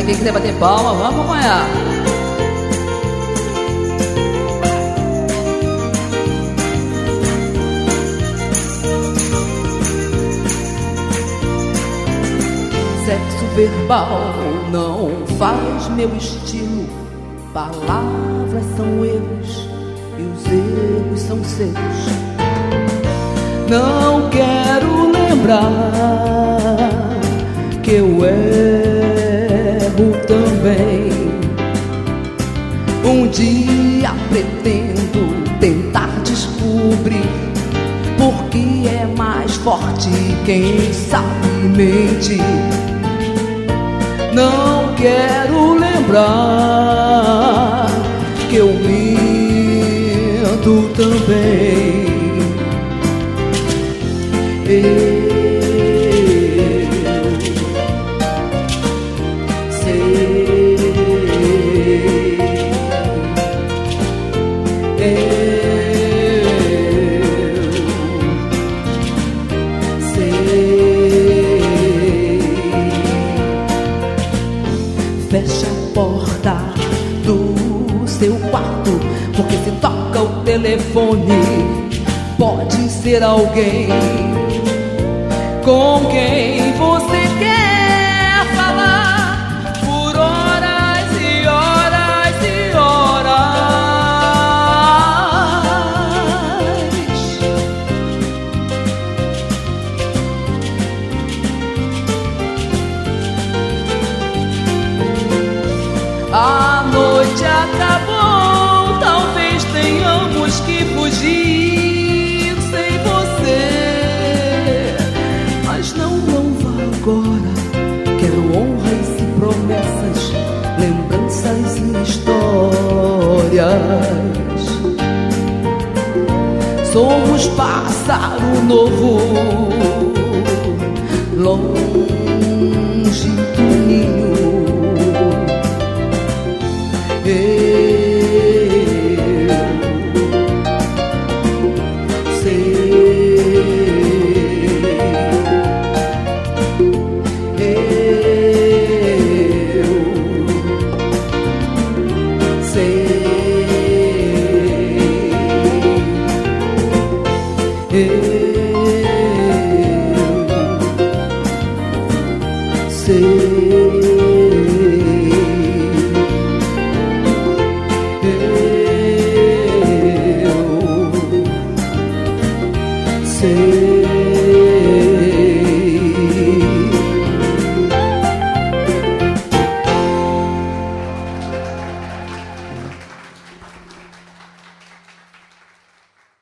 Aí quem quiser bater palma, vamos acompanhar. Sexo verbal não faz meu estilo. Palavras são erros e os erros são seus. Não quero lembrar que eu erro também. Um dia pretendo tentar descobrir porque é mais forte quem sabe mentir. Não quero lembrar que eu minto também. Eu sei, fecha a porta do seu quarto, porque se toca o telefone, pode ser alguém com quem você quer falar por horas e horas e horas. A noite acabou, talvez tenhamos que fugir sem você. Mas não vá agora, quero honras e promessas, lembranças e histórias. Somos pássaro novo, longe do ninho. Sei.